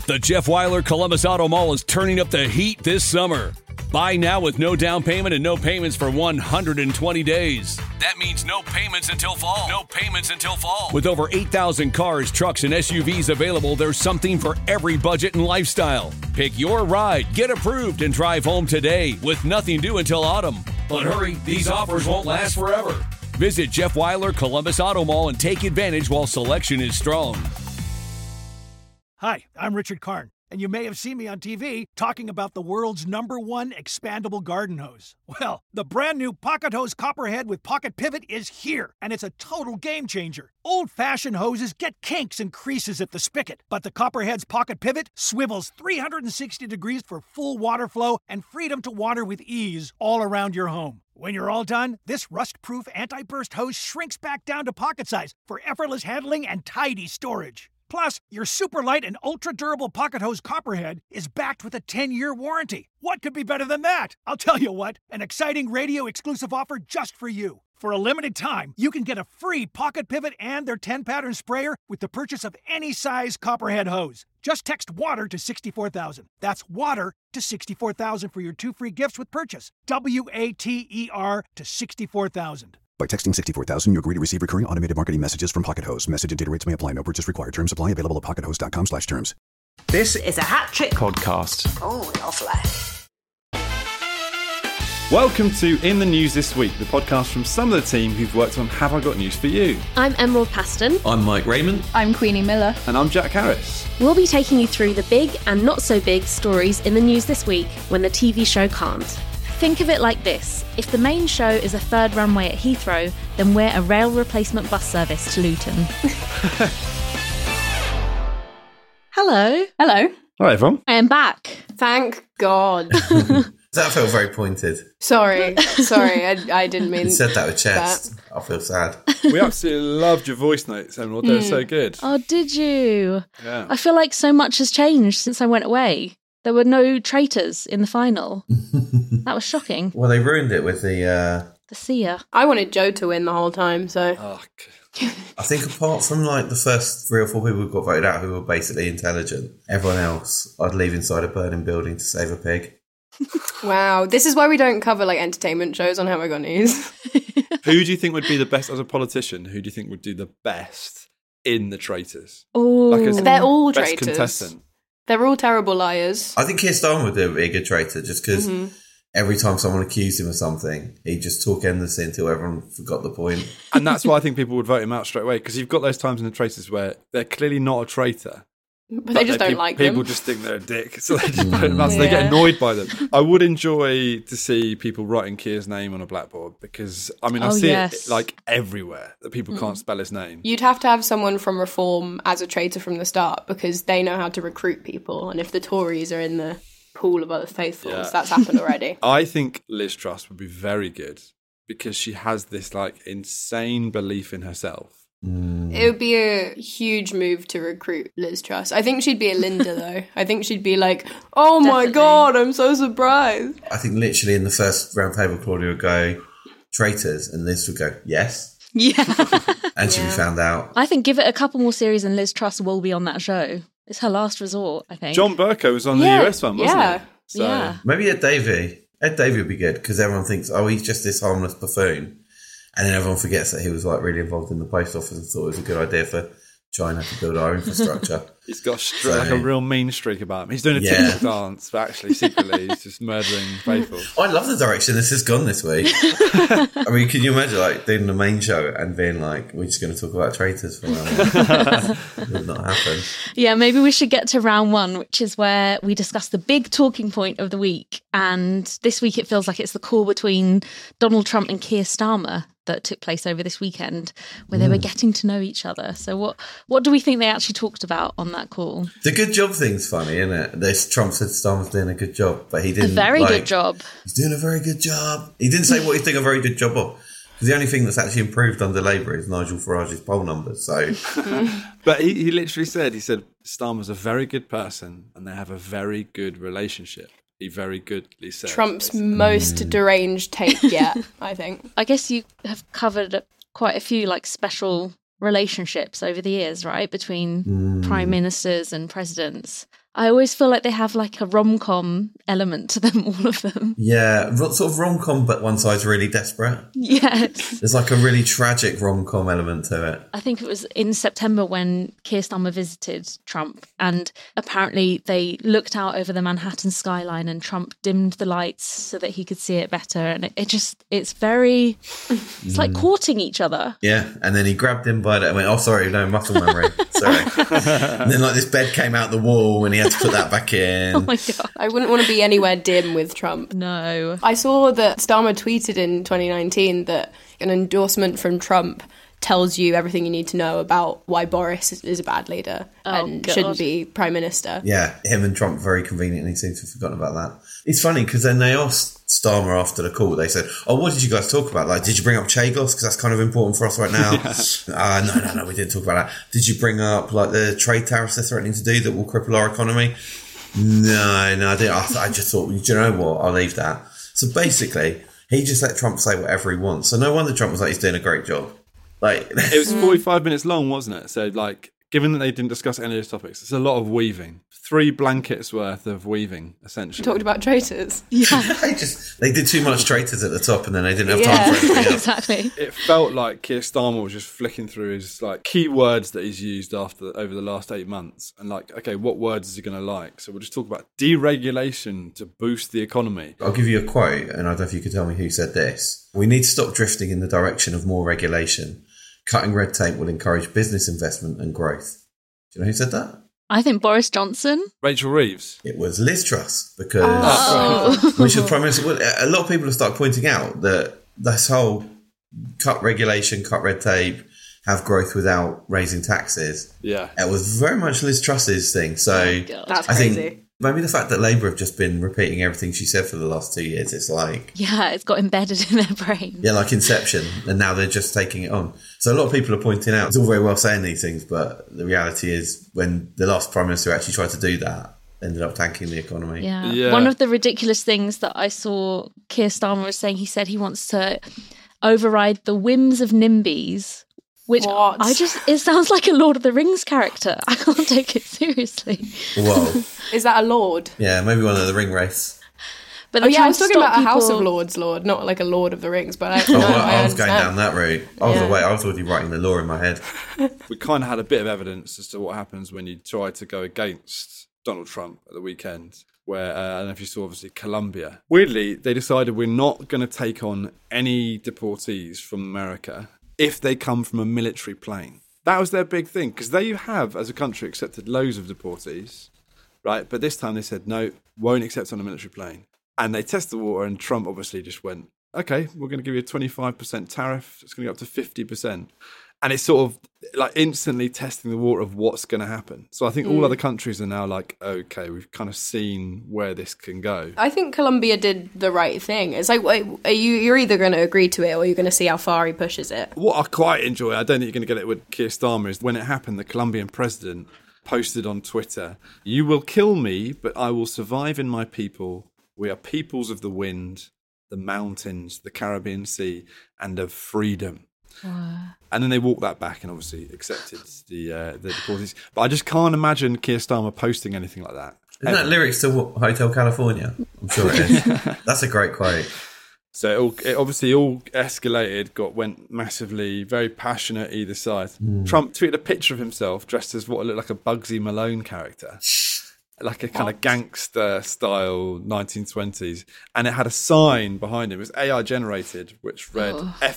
The Jeff Weiler Columbus Auto Mall is turning up the heat this summer. Buy now with no down payment and no payments for 120 days. That means no payments until fall. No payments until fall. With over 8,000 cars, trucks, and SUVs available, there's something for every budget and lifestyle. Pick your ride, get approved, and drive home today with nothing due until autumn. But hurry, these offers won't last forever. Visit Jeff Weiler Columbus Auto Mall and take advantage while selection is strong. Hi, I'm Richard Karn, and you may have seen me on TV talking about the world's #1 expandable garden hose. Well, the brand new Pocket Hose Copperhead with Pocket Pivot is here, and it's a total game changer. Old-fashioned hoses get kinks and creases at the spigot, but the Copperhead's Pocket Pivot swivels 360 degrees for full water flow and freedom to water with ease all around your home. When you're all done, this rust-proof anti-burst hose shrinks back down to pocket size for effortless handling and tidy storage. Plus, your super light and ultra-durable Pocket Hose Copperhead is backed with a 10-year warranty. What could be better than that? I'll tell you what, an exciting radio-exclusive offer just for you. For a limited time, you can get a free Pocket Pivot and their 10-pattern sprayer with the purchase of any size Copperhead hose. Just text WATER to 64,000. That's WATER to 64,000 for your 2 free gifts with purchase. WATER to 64,000. By texting 64,000, you agree to receive recurring automated marketing messages from Pocket Hose. Message and data rates may apply. No purchase required. Terms apply. Available at pockethose.com/terms. This is a Hat Trick podcast. Oh, lovely. Welcome to In the News This Week, the podcast from some of the team who've worked on Have I Got News For You? I'm Emerald Paston. I'm Mike Raymond. I'm Queenie Miller. And I'm Jack Harris. We'll be taking you through the big and not so big stories in the news this week when the TV show can't. Think of it like this. If the main show is a third runway at Heathrow, then we're a rail replacement bus service to Luton. Hello. Hello. Hi, everyone. I am back. Thank God. That felt very pointed. Sorry, I didn't mean You said that with chest. I feel sad. We absolutely loved your voice notes, Emerald. They were so good. Oh, did you? Yeah. I feel like so much has changed since I went away. There were no traitors in the final. That was shocking. Well, they ruined it with the seer. I wanted Joe to win the whole time, so... Oh, I think apart from like the first 3 or 4 people who got voted out who were basically intelligent, everyone else I'd leave inside a burning building to save a pig. Wow, this is why we don't cover like entertainment shows on Have I Got News. Who do you think would be the best as a politician? Who do you think would do the best in the traitors? Oh, Like They're all best traitors. contestant. They're all terrible liars. I think Keir Starmer would be a good traitor just because every time someone accused him of something, he'd just talk endlessly until everyone forgot the point. And that's why I think people would vote him out straight away, because you've got those times in the traitors where they're clearly not a traitor. But they just don't like them. People just think they're a dick, so they just vote them out, so they get annoyed by them. I would enjoy to see people writing Keir's name on a blackboard, because, I mean, I see it like everywhere, that people can't spell his name. You'd have to have someone from Reform as a traitor from the start, because they know how to recruit people, and if the Tories are in the pool of other faithfuls, that's happened already. I think Liz Truss would be very good, because she has this, like, insane belief in herself. It would be a huge move to recruit Liz Truss. I think she'd be a Linda, though. I think she'd be like, oh my God, I'm so surprised. I think literally in the first round table, Claudia would go, traitors, and Liz would go, yes. Yeah. And she'd be found out. I think give it a couple more series and Liz Truss will be on that show. It's her last resort, I think. John Bercow was on the US one, wasn't he? So, yeah. Maybe Ed Davey. Ed Davey would be good because everyone thinks, oh, he's just this harmless buffoon. And then everyone forgets that he was like really involved in the post office and thought it was a good idea for China to build our infrastructure. He's got like a real mean streak about him. He's doing a TikTok dance, but actually secretly he's just murdering faithful. I love the direction this has gone this week. I mean, can you imagine like doing the main show and being like, we're just going to talk about traitors for now? It would not happen. Yeah, maybe we should get to round one, which is where we discuss the big talking point of the week. And this week it feels like it's the call between Donald Trump and Keir Starmer that took place over this weekend, where they were getting to know each other. So what do we think they actually talked about on that call? The good job thing's funny, isn't it? This Trump said Starmer's doing a good job, but he didn't. A very good job. He's doing a very good job. He didn't say what he's doing a very good job of. Because the only thing that's actually improved under Labour is Nigel Farage's poll numbers. So, but he literally said, Starmer's a very good person and they have a very good relationship. He very goodly said. Trump's most deranged take yet, I think. I guess you have covered quite a few like special relationships over the years, right? Between prime ministers and presidents. I always feel like they have like a rom-com element to them, all of them. Yeah, sort of rom-com, but one side's really desperate. Yes. There's like a really tragic rom-com element to it. I think it was in September when Keir Starmer visited Trump, and apparently they looked out over the Manhattan skyline and Trump dimmed the lights so that he could see it better. And it's very, it's like courting each other. Yeah, and then he grabbed him by the, and went, oh, sorry, no, muscle memory. Sorry. And then like this bed came out the wall and he had to put that back in. Oh my God. I wouldn't want to be anywhere dim with Trump. No. I saw that Starmer tweeted in 2019 that an endorsement from Trump tells you everything you need to know about why Boris is a bad leader and shouldn't be prime minister. Yeah, him and Trump very conveniently seem to have forgotten about that. It's funny because then they asked Starmer after the call, they said, oh, what did you guys talk about? Like, did you bring up Chagos? Because that's kind of important for us right now. No, we didn't talk about that. Did you bring up like the trade tariffs they're threatening to do that will cripple our economy? No, I didn't. I just thought, do you know what? I'll leave that. So basically, he just let Trump say whatever he wants. So no wonder Trump was like, he's doing a great job. Like, it was 45 minutes long, wasn't it? So, like, given that they didn't discuss any of those topics, it's a lot of weaving. 3 blankets worth of weaving, essentially. Talked about traitors. Yeah. they did too much traitors at the top and then they didn't have time for anything else. Exactly. It felt like Keir Starmer was just flicking through his like key words that he's used over the last 8 months. And like, okay, what words is he going to like? So we'll just talk about deregulation to boost the economy. I'll give you a quote, and I don't know if you could tell me who said this. We need to stop drifting in the direction of more regulation. Cutting red tape will encourage business investment and growth. Do you know who said that? I think Boris Johnson. Rachel Reeves. It was Liz Truss, because when she was Prime Minister, a lot of people have started pointing out that this whole cut regulation, cut red tape, have growth without raising taxes. Yeah. It was very much Liz Truss's thing. So that's I crazy. think maybe the fact that Labour have just been repeating everything she said for the last 2 years, it's like... Yeah, it's got embedded in their brain. Yeah, like Inception, and now they're just taking it on. So a lot of people are pointing out, it's all very well saying these things, but the reality is when the last Prime Minister actually tried to do that, ended up tanking the economy. Yeah. One of the ridiculous things that I saw Keir Starmer was saying, he said he wants to override the whims of NIMBYs, which it sounds like a Lord of the Rings character. I can't take it seriously. Whoa. Is that a lord? Yeah, maybe one of the ring race. But I was talking about a House of Lords lord, not like a Lord of the Rings. But I was going down that route. I was already writing the law in my head. We kind of had a bit of evidence as to what happens when you try to go against Donald Trump at the weekend. Where, I don't know if you saw, obviously, Colombia. Weirdly, they decided we're not going to take on any deportees from America if they come from a military plane. That was their big thing, because they have, as a country, accepted loads of deportees, right? But this time they said, no, won't accept on a military plane. And they tested the water, and Trump obviously just went, okay, we're going to give you a 25% tariff. It's going to go up to 50%. And it's sort of like instantly testing the water of what's going to happen. So I think all other countries are now like, okay, we've kind of seen where this can go. I think Colombia did the right thing. It's like, you're either going to agree to it or you're going to see how far he pushes it. What I quite enjoy, I don't think you're going to get it with Keir Starmer, is when it happened, the Colombian president posted on Twitter, "You will kill me, but I will survive in my people. We are peoples of the wind, the mountains, the Caribbean Sea, and of freedom." And then they walked that back and obviously accepted the deportees. But I just can't imagine Keir Starmer posting anything like that. Isn't that lyrics to Hotel California? I'm sure it is. That's a great quote. So it obviously all escalated, went massively, very passionate either side. Trump tweeted a picture of himself dressed as what looked like a Bugsy Malone character. Like a kind of gangster style 1920s. And it had a sign behind him. It was AI generated, which read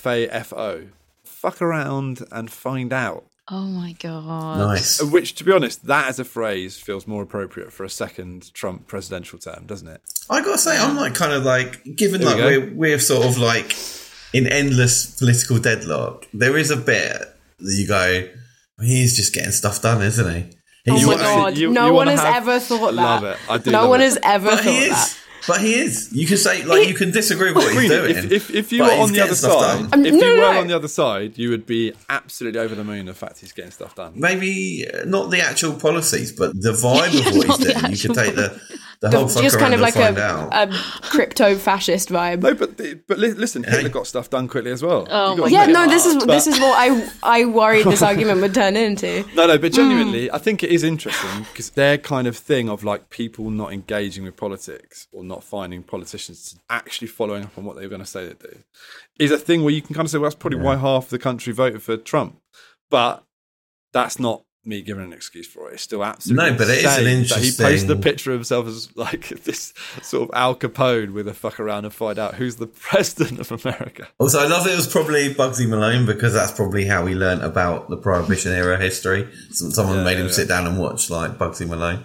FAFO. Fuck around and find out. Oh my God. Nice. Which, to be honest, that as a phrase feels more appropriate for a second Trump presidential term, doesn't it? I gotta say, I'm like kind of like, given like we're sort of like in endless political deadlock, there is a bit that you go, he's just getting stuff done, isn't he? Oh my God, no one has ever thought that. Love it. I do. No one has ever thought that. But he is. You can say, like, you can disagree with what he's doing. If you were on the other side, on the other side, you would be absolutely over the moon the fact he's getting stuff done. Maybe not the actual policies, but the vibe of what he's doing. You could take The whole fuck just around kind of and like find out. a crypto-fascist vibe. No, but listen, Hitler got stuff done quickly as well. Oh my Yeah, God. no, this is what I worried this argument would turn into. No, but genuinely, I think it is interesting because their kind of thing of like people not engaging with politics or not finding politicians actually following up on what they're going to say they do is a thing where you can kind of say, well, that's probably why half the country voted for Trump. But that's not me giving an excuse for it. It's still absolutely No, but it is an interesting... that he posted a picture of himself as like this sort of Al Capone with a fuck around and find out who's the president of America. Also, I love it was probably Bugsy Malone because that's probably how he learnt about the Prohibition era history. Someone made him sit down and watch like Bugsy Malone.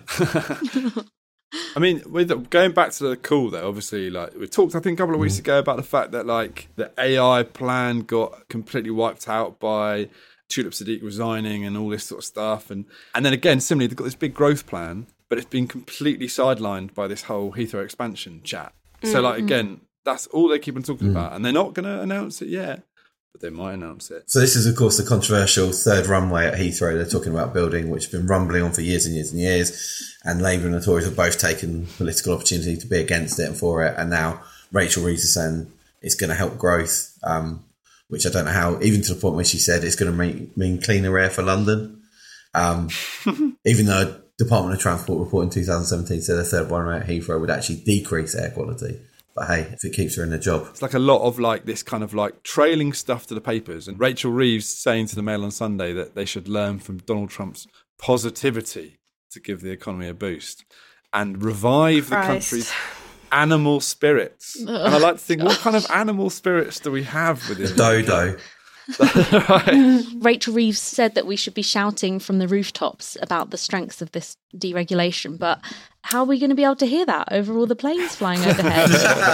I mean, going back to the call though, obviously, like we talked, I think, a couple of weeks ago about the fact that like the AI plan got completely wiped out by Tulip Sadiq resigning and all this sort of stuff. And then again, similarly, they've got this big growth plan, but it's been completely sidelined by this whole Heathrow expansion chat. So like, again, that's all they keep on talking about. And they're not going to announce it yet, but they might announce it. So this is, of course, the controversial third runway at Heathrow they're talking about building, which has been rumbling on for years and years and years. And Labour and the Tories have both taken political opportunity to be against it and for it. And now Rachel Reeves is saying it's going to help growth, which I don't know how, even to the point where she said it's going to mean cleaner air for London. Even though Department of Transport report in 2017 said a third runway at Heathrow would actually decrease air quality. But hey, if it keeps her in a job. It's like a lot of like this kind of like trailing stuff to the papers. And Rachel Reeves saying to the Mail on Sunday that they should learn from Donald Trump's positivity to give the economy a boost and revive the country's animal spirits. And I like to think, what kind of animal spirits do we have within Dodo? Right. Rachel Reeves said that we should be shouting from the rooftops about the strengths of this deregulation, but how are we going to be able to hear that over all the planes flying overhead?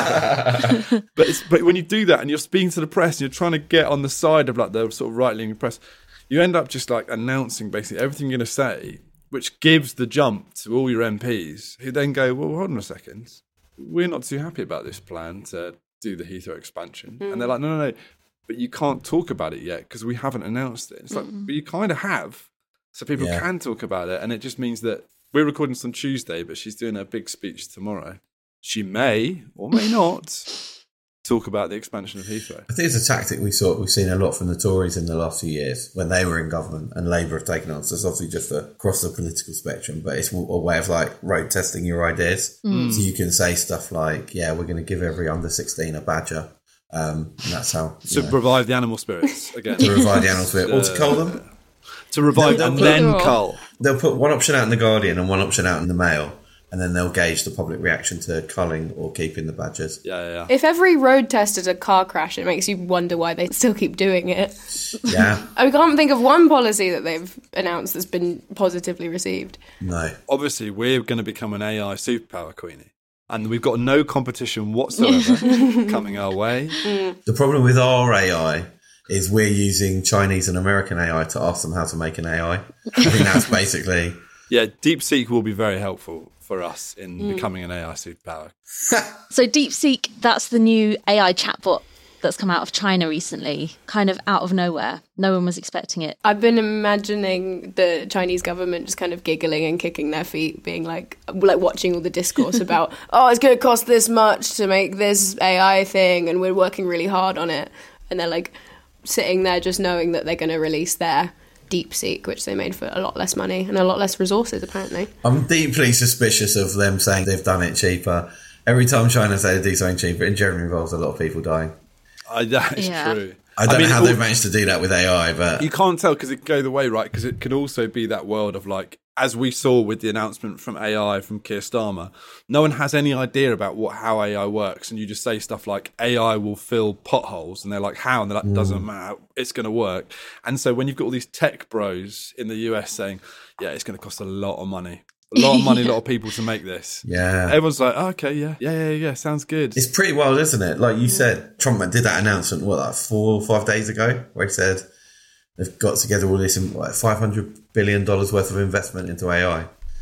But when you do that and you're speaking to the press and you're trying to get on the side of like the sort of right-leaning press, you end up just like announcing basically everything you're going to say, which gives the jump to all your MPs who then go, well, hold on a second. We're not too happy about this plan to do the Heathrow expansion. And they're like, no, but you can't talk about it yet because we haven't announced it. It's like, but you kind of have, so people can talk about it. And it just means that we're recording this on Tuesday, but she's doing a big speech tomorrow. She may or may not talk about the expansion of Heathrow. I think it's a tactic we've seen a lot from the Tories in the last few years when they were in government and Labour have taken on. So it's obviously just across the political spectrum, but it's a way of like road testing your ideas. So you can say stuff like, yeah, we're going to give every under 16 a badger. And that's how... To revive the animal spirits again. To revive the animal spirit. Or to cull them. To revive and then cull. They'll put one option out in the Guardian and one option out in the Mail. And then they'll gauge the public reaction to culling or keeping the badgers. Yeah. If every road test is a car crash, it makes you wonder why they still keep doing it. Yeah. I can't think of one policy that they've announced that's been positively received. No. Obviously, we're going to become an AI superpower, Queenie. And we've got no competition whatsoever coming our way. The problem with our AI is we're using Chinese and American AI to ask them how to make an AI. I think that's basically... Yeah, DeepSeek will be very helpful for us in becoming an AI superpower. So DeepSeek, that's the new AI chatbot that's come out of China recently, kind of out of nowhere. No one was expecting it. I've been imagining the Chinese government just kind of giggling and kicking their feet, being like watching all the discourse about, oh, it's going to cost this much to make this AI thing and we're working really hard on it. And they're like sitting there just knowing that they're going to release their DeepSeek, which they made for a lot less money and a lot less resources, apparently. I'm deeply suspicious of them saying they've done it cheaper. Every time China say they do something cheaper, it generally involves a lot of people dying. That is true. I don't know how they've managed to do that with AI, but... You can't tell because it can go the way, right? Because it could also be that world of like, as we saw with the announcement from AI from Keir Starmer, no one has any idea about how AI works. And you just say stuff like, AI will fill potholes. And they're like, how? And they're like, doesn't matter. It's going to work. And so when you've got all these tech bros in the US saying, yeah, it's going to cost a lot of money. A lot of money, a lot of people to make this. Yeah. Everyone's like, oh, okay, yeah, sounds good. It's pretty wild, isn't it? Like you said, Trump did that announcement, 4 or 5 days ago, where he said they've got together all this $500 billion worth of investment into AI.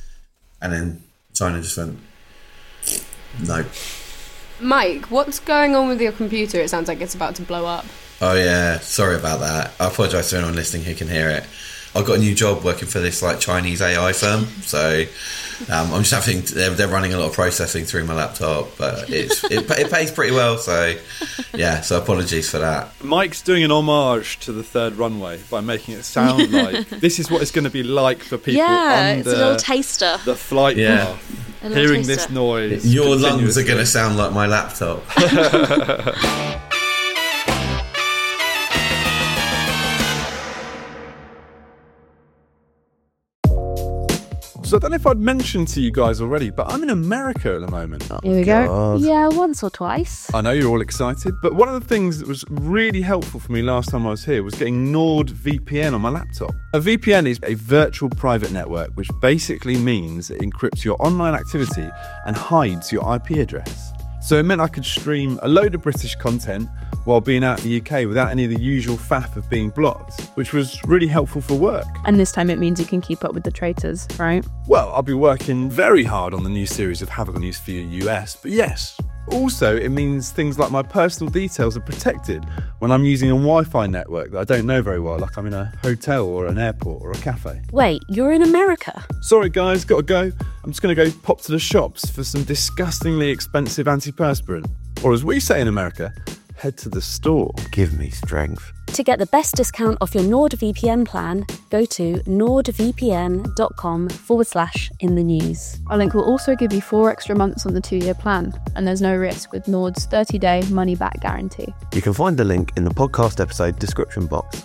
And then China just went, no. Mike, what's going on with your computer? It sounds like it's about to blow up. Oh, yeah. Sorry about that. I apologise to anyone listening who can hear it. I've got a new job working for this like Chinese AI firm, so I'm just having they're running a lot of processing through my laptop, but it pays pretty well. So yeah, so apologies for that. Mike's doing an homage to the Third Runway by making it sound like this is what it's going to be like for people. Yeah, it's a little taster. The flight path. Hearing this noise, your lungs are going to sound like my laptop. So I don't know if I'd mentioned to you guys already, but I'm in America at the moment. Here we go. Yeah, once or twice. I know you're all excited, but one of the things that was really helpful for me last time I was here was getting NordVPN on my laptop. A VPN is a virtual private network, which basically means it encrypts your online activity and hides your IP address. So it meant I could stream a load of British content while being out in the UK without any of the usual faff of being blocked, which was really helpful for work. And this time it means you can keep up with the traitors, right? Well, I'll be working very hard on the new series of Havoc on News for You US, but yes. Also, it means things like my personal details are protected when I'm using a Wi-Fi network that I don't know very well, like I'm in a hotel or an airport or a cafe. Wait, you're in America? Sorry guys, gotta go. I'm just gonna go pop to the shops for some disgustingly expensive antiperspirant. Or as we say in America, head to the store. Give me strength. To get the best discount off your NordVPN plan, go to nordvpn.com/inthenews. Our link will also give you 4 extra months on the 2-year plan, and there's no risk with Nord's 30-day money-back guarantee. You can find the link in the podcast episode description box.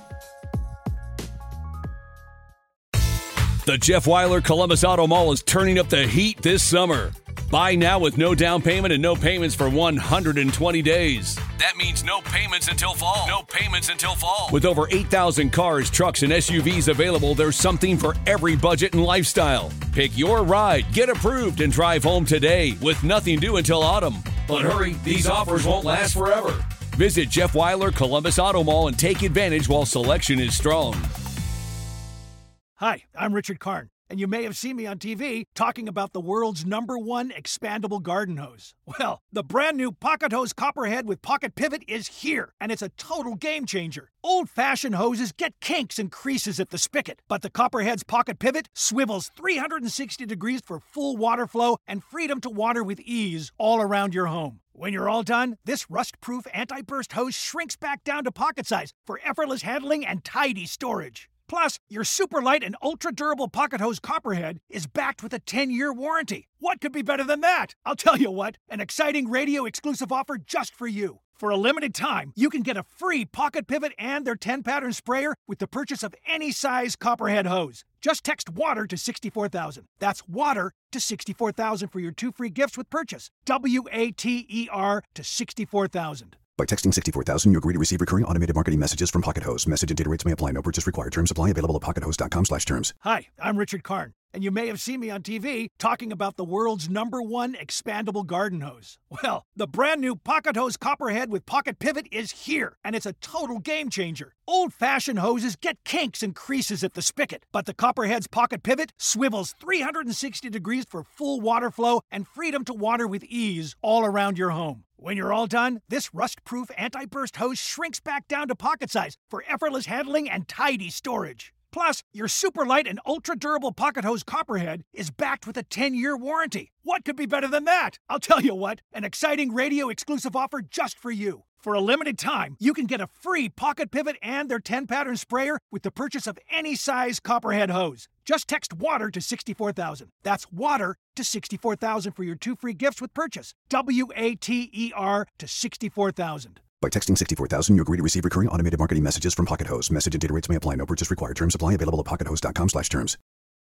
The Jeff Weiler Columbus Auto Mall is turning up the heat this summer. Buy now with no down payment and no payments for 120 days. That means no payments until fall. No payments until fall. With over 8,000 cars, trucks, and SUVs available, there's something for every budget and lifestyle. Pick your ride, get approved, and drive home today with nothing due until autumn. But hurry, these offers won't last forever. Visit Jeff Weiler Columbus Auto Mall and take advantage while selection is strong. Hi, I'm Richard Karn, and you may have seen me on TV talking about the world's #1 expandable garden hose. Well, the brand new Pocket Hose Copperhead with Pocket Pivot is here, and it's a total game changer. Old-fashioned hoses get kinks and creases at the spigot, but the Copperhead's Pocket Pivot swivels 360 degrees for full water flow and freedom to water with ease all around your home. When you're all done, this rust-proof anti-burst hose shrinks back down to pocket size for effortless handling and tidy storage. Plus, your super light and ultra-durable Pocket Hose Copperhead is backed with a 10-year warranty. What could be better than that? I'll tell you what, an exciting radio-exclusive offer just for you. For a limited time, you can get a free Pocket Pivot and their 10-pattern sprayer with the purchase of any size Copperhead hose. Just text WATER to 64,000. That's WATER to 64,000 for your 2 free gifts with purchase. WATER to 64,000. By texting 64,000, you agree to receive recurring automated marketing messages from Pocket Hose. Message and data rates may apply. No purchase required. Terms apply. Available at pockethose.com/terms. Hi, I'm Richard Karn, and you may have seen me on TV talking about the world's #1 expandable garden hose. Well, the brand new Pocket Hose Copperhead with Pocket Pivot is here, and it's a total game changer. Old-fashioned hoses get kinks and creases at the spigot, but the Copperhead's Pocket Pivot swivels 360 degrees for full water flow and freedom to water with ease all around your home. When you're all done, this rust-proof anti-burst hose shrinks back down to pocket size for effortless handling and tidy storage. Plus, your super light and ultra-durable Pocket Hose Copperhead is backed with a 10-year warranty. What could be better than that? I'll tell you what, an exciting radio-exclusive offer just for you. For a limited time, you can get a free Pocket Pivot and their 10-pattern sprayer with the purchase of any size Copperhead hose. Just text WATER to 64,000. That's WATER to 64,000 for your 2 free gifts with purchase. WATER to 64,000. By texting 64,000, you agree to receive recurring automated marketing messages from Pocket Hose. Message and data rates may apply. No purchase required. Terms apply. Available at pockethose.com/terms.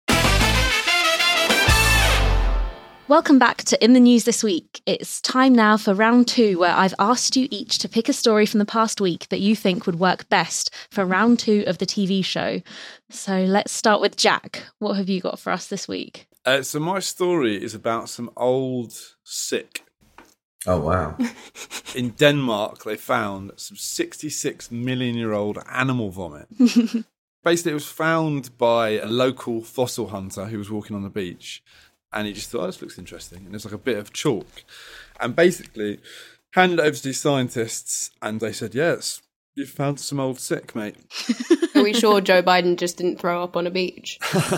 Welcome back to In the News This Week. It's time now for round 2, where I've asked you each to pick a story from the past week that you think would work best for round 2 of the TV show. So let's start with Jack. What have you got for us this week? So my story is about some old sick. Oh, wow. In Denmark, they found some 66-million-year-old animal vomit. Basically, it was found by a local fossil hunter who was walking on the beach. And he just thought, oh, this looks interesting. And there's like a bit of chalk. And basically, handed it over to these scientists. And they said, yes, You found some old sick, mate. Are we sure Joe Biden just didn't throw up on a beach?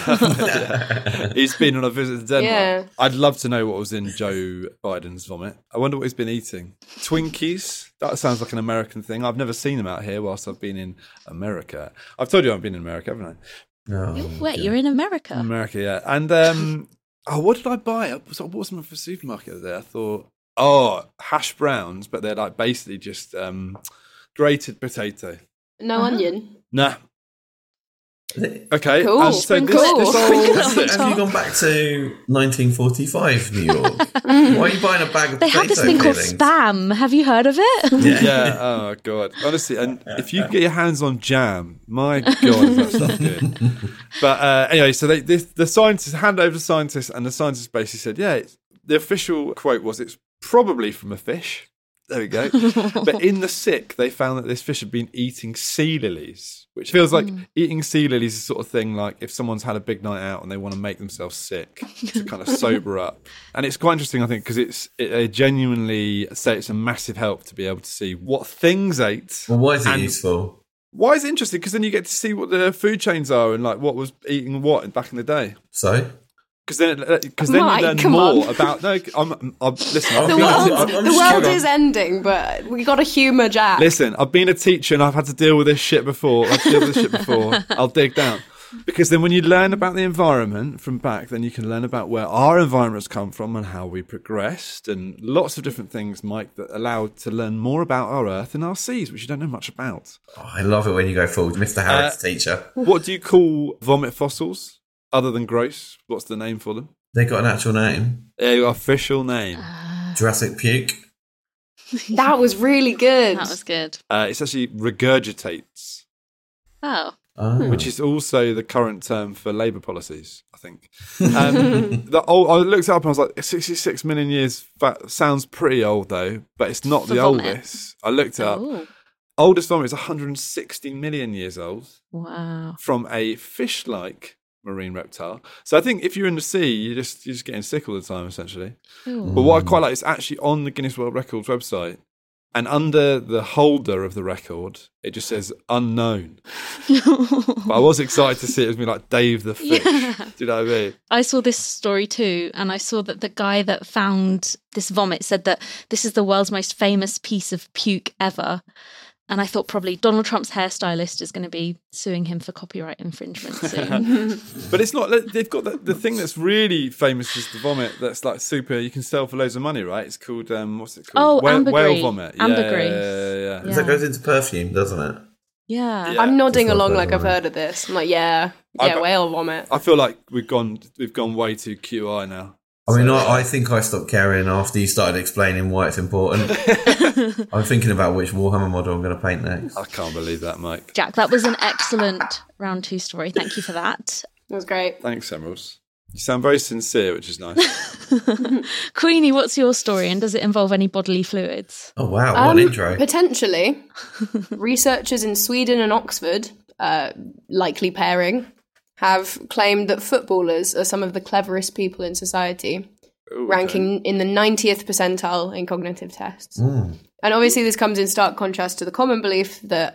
He's been on a visit to Denmark. Yeah. I'd love to know what was in Joe Biden's vomit. I wonder what he's been eating. Twinkies? That sounds like an American thing. I've never seen them out here whilst I've been in America. I've told you I've been in America, haven't I? No. Wait, you're in America? America, yeah. And, what did I buy? I bought something from a supermarket there. I thought, hash browns, but they're like basically just grated potato. No onion? Nah. Okay. Cool. So Cool. Have you gone back to 1945 New York? Why are you buying a bag of They have this thing called Spam. Have you heard of it? Yeah. Oh god. Honestly, and if you get your hands on jam, my god, is that stuff good. But anyway, so the scientists hand over to scientists, and the scientists basically said, yeah. The official quote was, "It's probably from a fish." There we go. But in the sick, they found that this fish had been eating sea lilies, which feels like eating sea lilies is the sort of thing like if someone's had a big night out and they want to make themselves sick to kind of sober up. And it's quite interesting, I think, because they genuinely say it's a massive help to be able to see what things ate. Well, why is it useful? Why is it interesting? Because then you get to see what the food chains are and like what was eating what back in the day. So? Because then you learn more about. No, listen. The world is ending, but we got to humour Jack. Listen, I've been a teacher and I've had to deal with this shit before. I'll dig down. Because then when you learn about the environment from back, then you can learn about where our environments come from and how we progressed, and lots of different things, Mike, that allow to learn more about our Earth and our seas, which you don't know much about. Oh, I love it when you go full Mr. Harrod's teacher. What do you call vomit fossils? Other than gross, what's the name for them? They got an actual name. Yeah, official name. Jurassic puke. That was really good. That was good. It's actually regurgitates. Oh. Which is also the current term for Labour policies, I think. I looked it up and I was like, 66 million years sounds pretty old though, but it's not For the vomit. oldest. I looked it up. Ooh. Oldest vomit is 160 million years old. Wow. From a fish-like marine reptile. So I think if you're in the sea, you're just getting sick all the time, essentially. Ooh. But what I quite like is actually on the Guinness World Records website, and under the holder of the record, it just says unknown. But I was excited to see it was me like Dave the Fish. Yeah. Do you know what I mean? I saw this story too, and I saw that the guy that found this vomit said that this is the world's most famous piece of puke ever. And I thought probably Donald Trump's hairstylist is going to be suing him for copyright infringement soon. But it's not. They've got the thing that's really famous is the vomit. That's like super. You can sell for loads of money, right? It's called what's it called? Ambergris. Whale vomit. Ambergris. Yeah. Because that goes into perfume, doesn't it? Yeah. I'm nodding It's not along like bad, I've heard of this. I'm like, yeah, whale vomit. I feel like we've gone way too QI now. I mean, I think I stopped caring after you started explaining why it's important. I'm thinking about which Warhammer model I'm going to paint next. I can't believe that, Mike. Jack, that was an excellent round 2 story. Thank you for that. It was great. Thanks, Emeralds. You sound very sincere, which is nice. Queenie, what's your story, and does it involve any bodily fluids? Oh, wow. What an intro. Potentially. Researchers in Sweden and Oxford, likely pairing, have claimed that footballers are some of the cleverest people in society, ranking in the 90th percentile in cognitive tests. And obviously this comes in stark contrast to the common belief that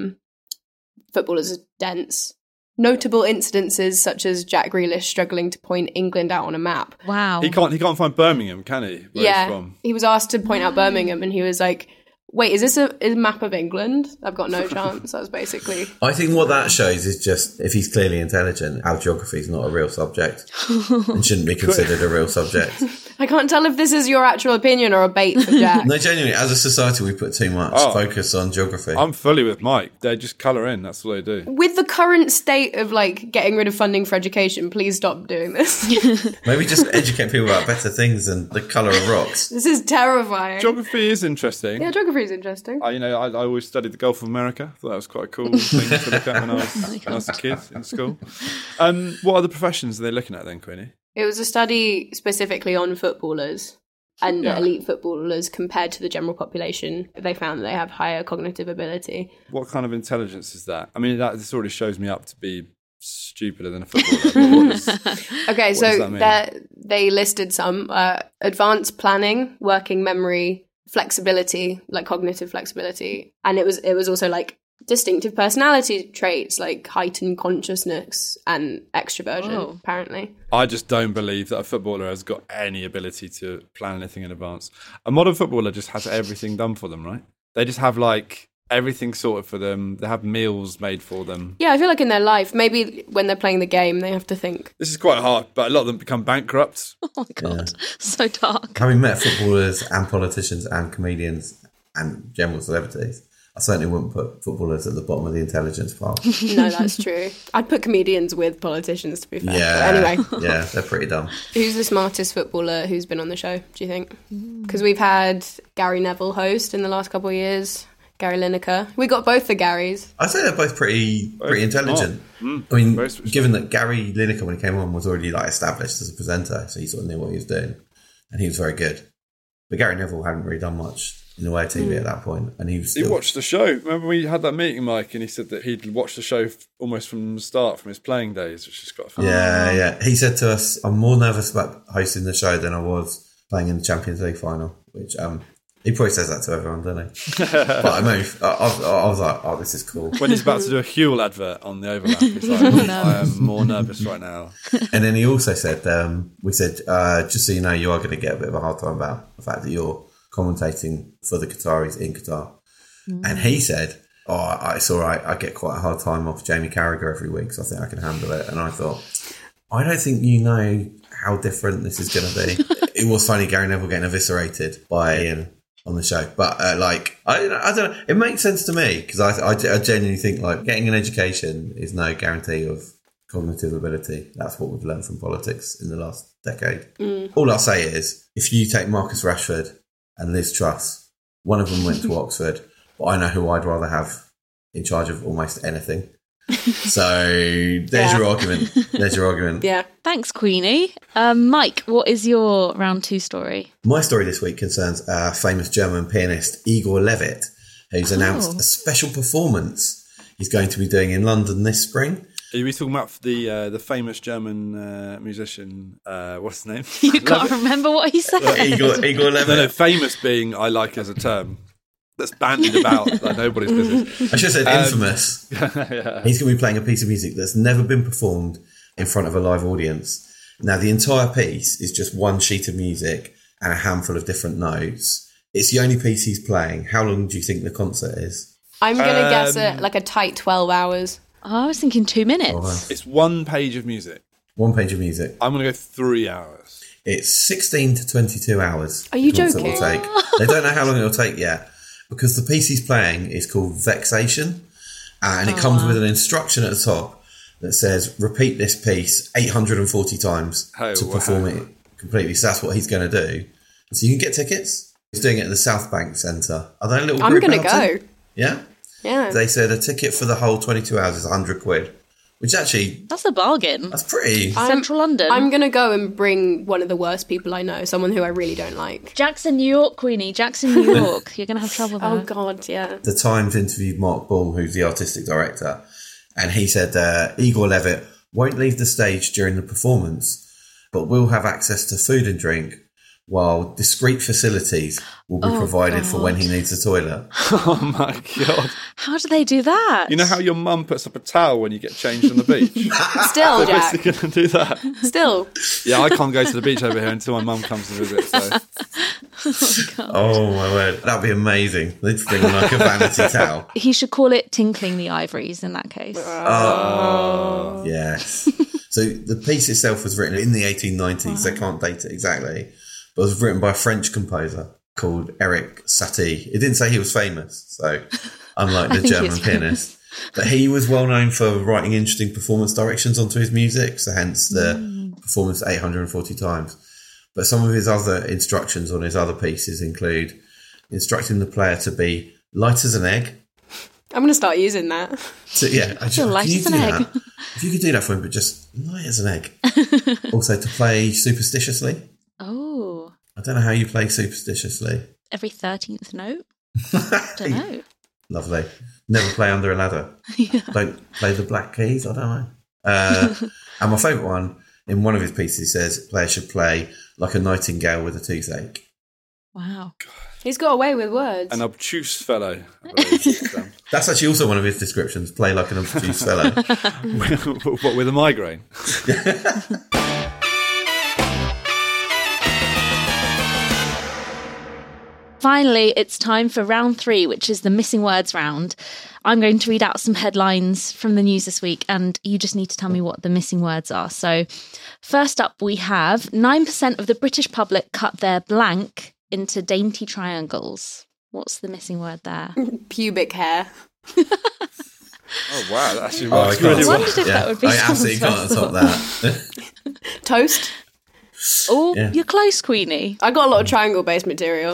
footballers are dense. Notable incidences such as Jack Grealish struggling to point England out on a map. Wow. He can't find Birmingham, can he? Where he's from? He was asked to point out Birmingham and he was like, wait, is this a map of England? I've got no chance. That was basically... I think what that shows is just, if he's clearly intelligent, how geography is not a real subject and shouldn't be considered a real subject. I can't tell if this is your actual opinion or a bait for Jack. No, genuinely, as a society, we put too much focus on geography. I'm fully with Mike. They just colour in. That's what they do. With the current state of like getting rid of funding for education, please stop doing this. Maybe just educate people about better things than the colour of rocks. This is terrifying. Geography is interesting. Yeah, geography is interesting. I always studied the Gulf of America. I thought that was quite a cool thing to look at when I was a kid in school. What other professions are they looking at then, Queenie? It was a study specifically on footballers and elite footballers compared to the general population. They found that they have higher cognitive ability. What kind of intelligence is that? I mean, this already shows me up to be stupider than a footballer. Okay, what does that mean? they listed some advanced planning, working memory, flexibility, like cognitive flexibility, and it was also like distinctive personality traits like heightened consciousness and extroversion, apparently. I just don't believe that a footballer has got any ability to plan anything in advance. A modern footballer just has everything done for them, right? They just have like everything sorted for them. They have meals made for them. Yeah, I feel like in their life, maybe when they're playing the game, they have to think. This is quite hard, but a lot of them become bankrupt. Oh my God, so dark. Having met footballers and politicians and comedians and general celebrities, I certainly wouldn't put footballers at the bottom of the intelligence pile. No, that's true. I'd put comedians with politicians, to be fair. Yeah. But anyway. Yeah, they're pretty dumb. Who's the smartest footballer who's been on the show, do you think? Because we've had Gary Neville host in the last couple of years, Gary Lineker. We got both the Garys. I'd say they're both pretty intelligent. I mean, given that Gary Lineker, when he came on, was already like established as a presenter, so he sort of knew what he was doing, and he was very good. But Gary Neville hadn't really done much in the way of TV at that point, and he was still... He watched the show. Remember we had that meeting, Mike, and he said that he'd watched the show almost from the start, from his playing days, which is quite fun. Yeah. He said to us, "I'm more nervous about hosting the show than I was playing in the Champions League final," which he probably says that to everyone, doesn't he? But I was like, "Oh, this is cool." When he's about to do a Huel advert on the overlap, he's like, "I am more nervous right now." And then he also said, "We said, just so you know, you are going to get a bit of a hard time about the fact that you're commentating for the Qataris in Qatar." And he said, it's all right. I get quite a hard time off Jamie Carragher every week, so I think I can handle it. And I thought, I don't think you know how different this is going to be. It was funny, Gary Neville getting eviscerated by Ian on the show. But I don't know. It makes sense to me because I genuinely think like getting an education is no guarantee of cognitive ability. That's what we've learned from politics in the last decade. All I'll say is, if you take Marcus Rashford and Liz Truss, one of them went to Oxford, but I know who I'd rather have in charge of almost anything. So there's your argument. There's your argument. Yeah. Thanks, Queenie. Mike, what is your round 2 story? My story this week concerns famous German pianist Igor Levit, who's announced a special performance he's going to be doing in London this spring. Are we talking about the famous German musician? What's his name? You can't remember what he said. Igor Levit. No, famous being I like as a term that's bandied about like nobody's business. I should have said infamous. Yeah. He's going to be playing a piece of music that's never been performed in front of a live audience. Now, the entire piece is just one sheet of music and a handful of different notes. It's the only piece he's playing. How long do you think the concert is? I'm going to guess it like a tight 12 hours. Oh, I was thinking 2 minutes. Oh, it's one page of music. One page of music. I'm going to go 3 hours. It's 16 to 22 hours. Are you joking? Will take. They don't know how long it'll take yet because the piece he's playing is called Vexation, and it comes with an instruction at the top that says repeat this piece 840 times to perform it completely. So that's what he's going to do. So you can get tickets. He's doing it at the South Bank Centre. Are they a little? I'm going to go. Yeah. Yeah. They said a ticket for the whole 22 hours is £100, which actually... That's a bargain. That's pretty... Central London. I'm going to go and bring one of the worst people I know, someone who I really don't like. Jackson, New York, Queenie. Jackson, New York. You're going to have trouble there. Oh, God, yeah. The Times interviewed Mark Ball, who's the artistic director, and he said Igor Levit won't leave the stage during the performance, but will have access to food and drink, while discreet facilities will be provided for when he needs a toilet. Oh, my God. How do they do that? You know how your mum puts up a towel when you get changed on the beach? Still, Jack. They're going to do that. Still. Yeah, I can't go to the beach over here until my mum comes to visit, so... Oh, my word. That'd be amazing. They'd bring like a vanity towel. He should call it Tinkling the Ivories in that case. Oh, yes. So the piece itself was written in the 1890s. They can't date it exactly. But it was written by a French composer called Eric Satie. It didn't say he was famous, so unlike the German pianist. But he was well known for writing interesting performance directions onto his music, so hence the performance 840 times. But some of his other instructions on his other pieces include instructing the player to be light as an egg. I'm going to start using that. So, yeah, light as an egg. If you could do that for him, but just light as an egg. Also, to play superstitiously. Oh. I don't know how you play superstitiously. Every 13th note? Don't know. Lovely. Never play under a ladder. Yeah. Don't play the black keys. I don't know. And my favourite one, in one of his pieces, says players should play like a nightingale with a toothache. Wow. He's got away with words. An obtuse fellow. I believe. That's actually also one of his descriptions, play like an obtuse fellow. What, with a migraine? Finally, it's time for round 3, which is the missing words round. I'm going to read out some headlines from the news this week, and you just need to tell me what the missing words are. So, first up, we have 9% of the British public cut their blank into dainty triangles. What's the missing word there? Pubic hair. Oh, wow. That actually works really I well. wondered if that would be I absolutely can't top that. Toast. Oh, you're close, Queenie. I got a lot of triangle-based material.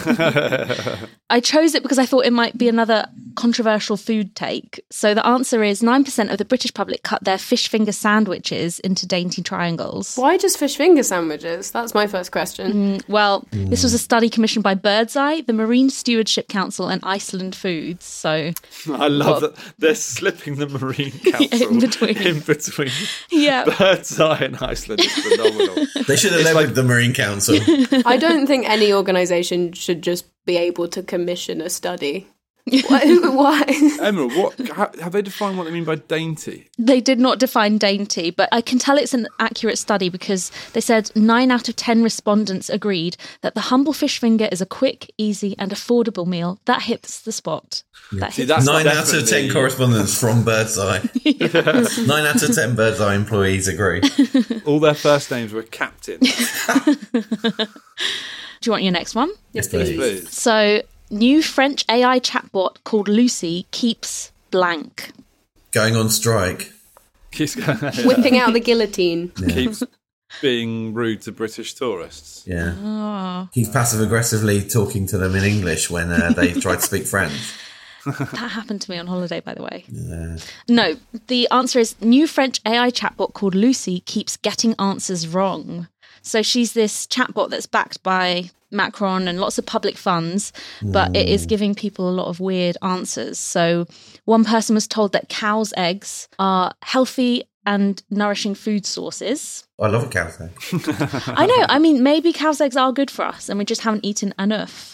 I chose it because I thought it might be another controversial food take. So the answer is 9% of the British public cut their fish finger sandwiches into dainty triangles. Why just fish finger sandwiches? That's my first question. This was a study commissioned by Birdseye, the Marine Stewardship Council, and Iceland Foods. So I love that they're slipping the Marine Council in between. Yeah. Birdseye and Iceland is phenomenal. They should have led with the Marine Council. I don't think any organisation should just be able to commission a study. Why? Emerald, have they defined what they mean by dainty? They did not define dainty, but I can tell it's an accurate study because they said 9 out of 10 respondents agreed that the humble fish finger is a quick, easy and affordable meal that hits the spot. See, that's 9 out of 10 correspondents from Birdseye. 9 out of 10 Birdseye employees agree. All their first names were Captain. Do you want your next one? Yes, Please. So, new French AI chatbot called Lucy keeps blank. Going on strike. Whipping out the guillotine. Keeps being rude to British tourists. Yeah. Oh. He's passive-aggressively talking to them in English when they try to speak French. That happened to me on holiday, by the way. Yeah. No, the answer is new French AI chatbot called Lucy keeps getting answers wrong. So she's this chatbot that's backed by Macron and lots of public funds, but it is giving people a lot of weird answers. So one person was told that cows' eggs are healthy and nourishing food sources. I love a cow's egg. I know. I mean, maybe cows' eggs are good for us and we just haven't eaten enough.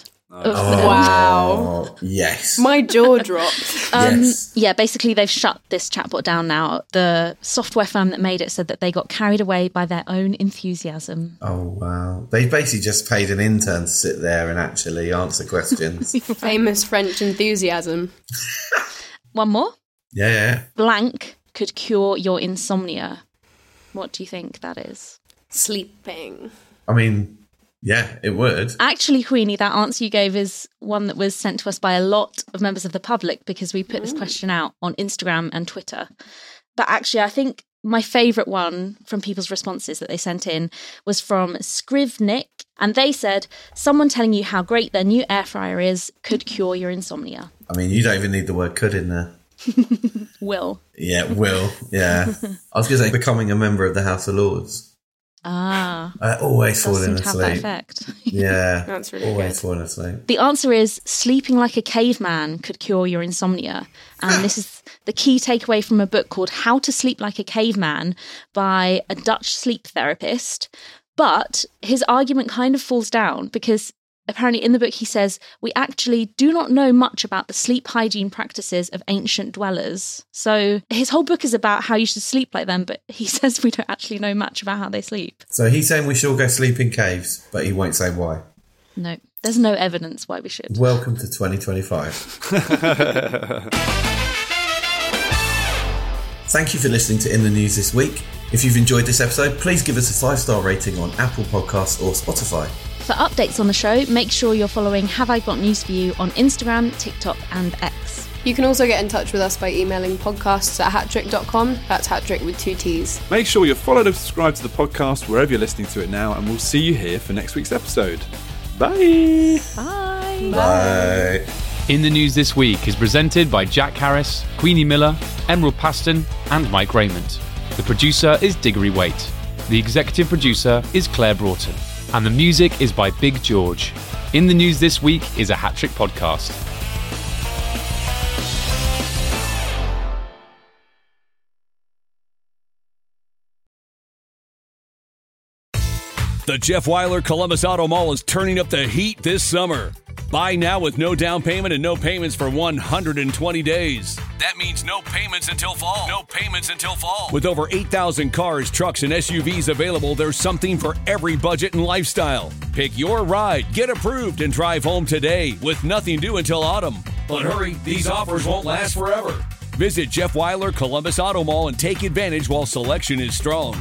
Wow. Yes. My jaw dropped. Yes. Yeah, basically they've shut this chatbot down now. The software firm that made it said that they got carried away by their own enthusiasm. Oh, wow. They basically just paid an intern to sit there and actually answer questions. Famous French enthusiasm. One more? Yeah. Blank could cure your insomnia. What do you think that is? Sleeping. I mean, yeah, it would. Actually, Queenie, that answer you gave is one that was sent to us by a lot of members of the public because we put this question out on Instagram and Twitter. But actually, I think my favourite one from people's responses that they sent in was from Scrivnik. And they said, someone telling you how great their new air fryer is could cure your insomnia. I mean, you don't even need the word could in there. Will. Yeah, will. Yeah. I was going to say becoming a member of the House of Lords. Ah. Always does falling seem to have that asleep. effect. Yeah. That's really always good. falling asleep. The answer is sleeping like a caveman could cure your insomnia. And this is the key takeaway from a book called How to Sleep Like a Caveman by a Dutch sleep therapist. But his argument kind of falls down because apparently in the book he says we actually do not know much about the sleep hygiene practices of ancient dwellers. So his whole book is about how you should sleep like them, but he says we don't actually know much about how they sleep. So he's saying we should all go sleep in caves, but he won't say why. No, there's no evidence why we should. Welcome to 2025. Thank you for listening to In the News this week. If you've enjoyed this episode, please give us a 5-star rating on Apple Podcasts or Spotify. For updates on the show, make sure you're following Have I Got News For You on Instagram, TikTok and X. You can also get in touch with us by emailing podcasts@hattrick.com. That's hattrick with 2 T's. Make sure you're followed and subscribed to the podcast wherever you're listening to it now, and we'll see you here for next week's episode. Bye. Bye. Bye. In the News This Week is presented by Jack Harris, Queenie Miller, Emerald Paston and Mike Raymond. The producer is Diggory Waite. The executive producer is Claire Broughton. And the music is by Big George. In the News This Week is a Hat Trick podcast. The Jeff Weiler Columbus Auto Mall is turning up the heat this summer. Buy now with no down payment and no payments for 120 days. That means no payments until fall. No payments until fall. With over 8,000 cars, trucks, and SUVs available, there's something for every budget and lifestyle. Pick your ride, get approved, and drive home today with nothing due until autumn. But hurry, these offers won't last forever. Visit Jeff Weiler Columbus Auto Mall and take advantage while selection is strong.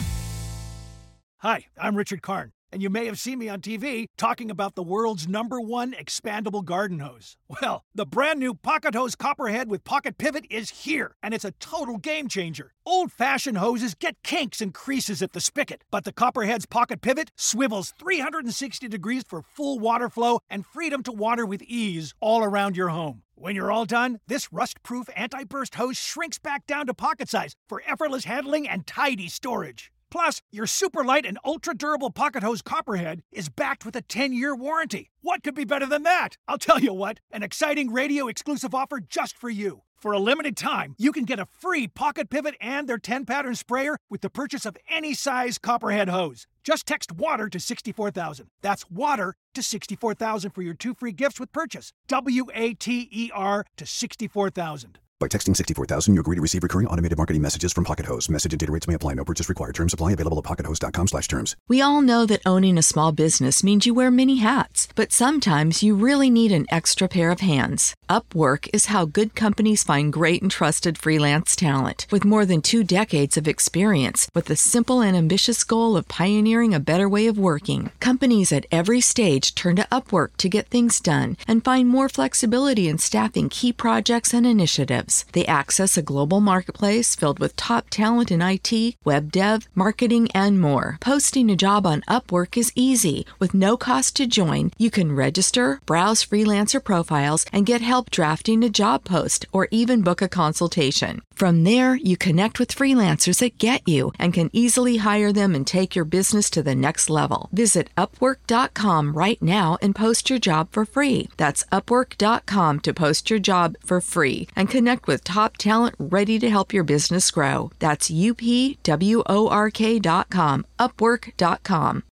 Hi, I'm Richard Karn, and you may have seen me on TV talking about the world's #1 expandable garden hose. Well, the brand new Pocket Hose Copperhead with Pocket Pivot is here, and it's a total game changer. Old-fashioned hoses get kinks and creases at the spigot, but the Copperhead's Pocket Pivot swivels 360 degrees for full water flow and freedom to water with ease all around your home. When you're all done, this rust-proof anti-burst hose shrinks back down to pocket size for effortless handling and tidy storage. Plus, your super light and ultra-durable Pocket Hose Copperhead is backed with a 10-year warranty. What could be better than that? I'll tell you what, an exciting radio-exclusive offer just for you. For a limited time, you can get a free Pocket Pivot and their 10-pattern sprayer with the purchase of any size Copperhead hose. Just text WATER to 64,000. That's WATER to 64,000 for your 2 free gifts with purchase. WATER to 64,000. By texting 64,000, you agree to receive recurring automated marketing messages from Pocket Hose. Message and data rates may apply. No purchase required. Terms apply. Available at pockethose.com/terms. We all know that owning a small business means you wear many hats, but sometimes you really need an extra pair of hands. Upwork is how good companies find great and trusted freelance talent. With more than 2 decades of experience, with the simple and ambitious goal of pioneering a better way of working, companies at every stage turn to Upwork to get things done and find more flexibility in staffing key projects and initiatives. They access a global marketplace filled with top talent in IT, web dev, marketing, and more. Posting a job on Upwork is easy. With no cost to join, you can register, browse freelancer profiles, and get help drafting a job post or even book a consultation. From there, you connect with freelancers that get you and can easily hire them and take your business to the next level. Visit Upwork.com right now and post your job for free. That's Upwork.com to post your job for free and connect with top talent ready to help your business grow. That's UPWORK.com, Upwork.com.